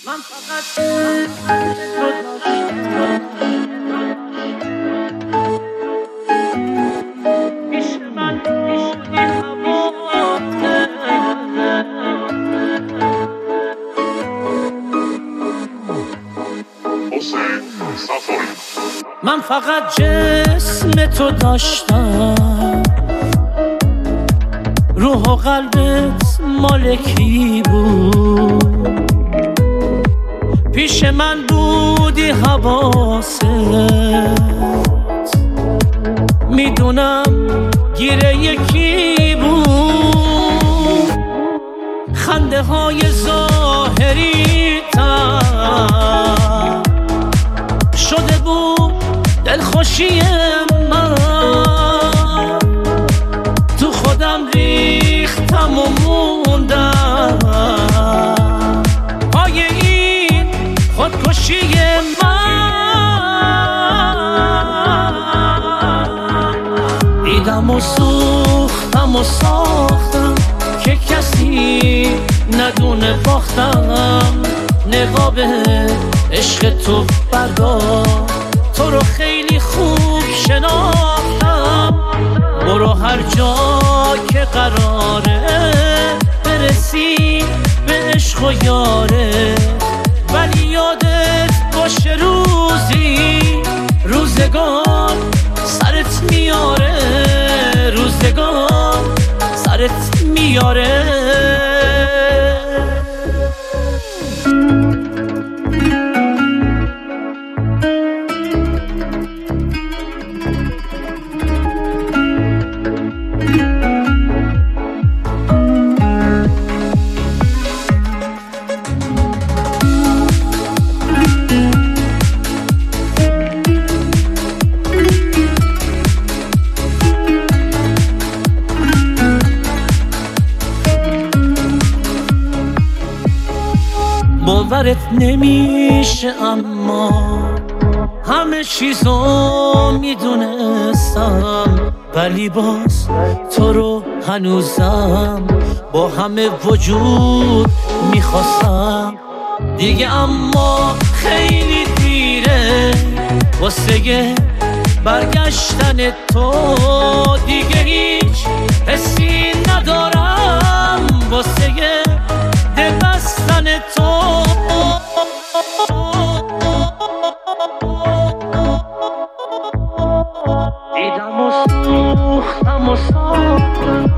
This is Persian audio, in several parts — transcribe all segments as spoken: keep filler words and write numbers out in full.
من فقط تو داشتم پیش من بودی حواسه من فقط جسم تو داشتم روح و قلبت مالکی بود پیش من بودی حواست میدونم گیره یکی بود خنده های ظاهری تر شده بود دلخوشی من تو خودم ریختم و موندم پای این خودکشی من دیدم و سوختم و ساختم که کسی ندونه باختم نقاب عشق تو بردار تو رو خیلی خوب شناختم برو هر جا که قراره برسی به عشق و یاره ولی یادت باشه روزی روزگار سرت میاره روزگار سرت میاره باورت نمیشه اما همه چیزو میدونستم ولی باز تو رو هنوزم با همه وجود میخواستم دیگه اما خیلی دیره واسه برگشتن تو دیگه هیچ حسی ندارم واسه دل بستن تو دیدم و سوختم و ساختم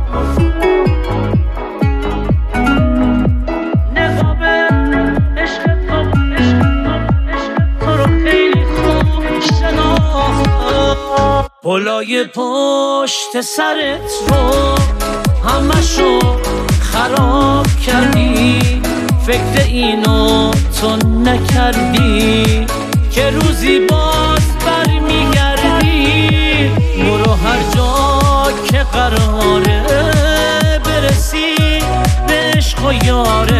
نقاب عشق تو عشق تو عشق تو رو خیلی خوب شناختم پلای پشت سرت رو همشو خراب کردی فکر اینو تو نکردی که روزی باز برمیگردی برو هر جا که قراره برسی به عشق و یاره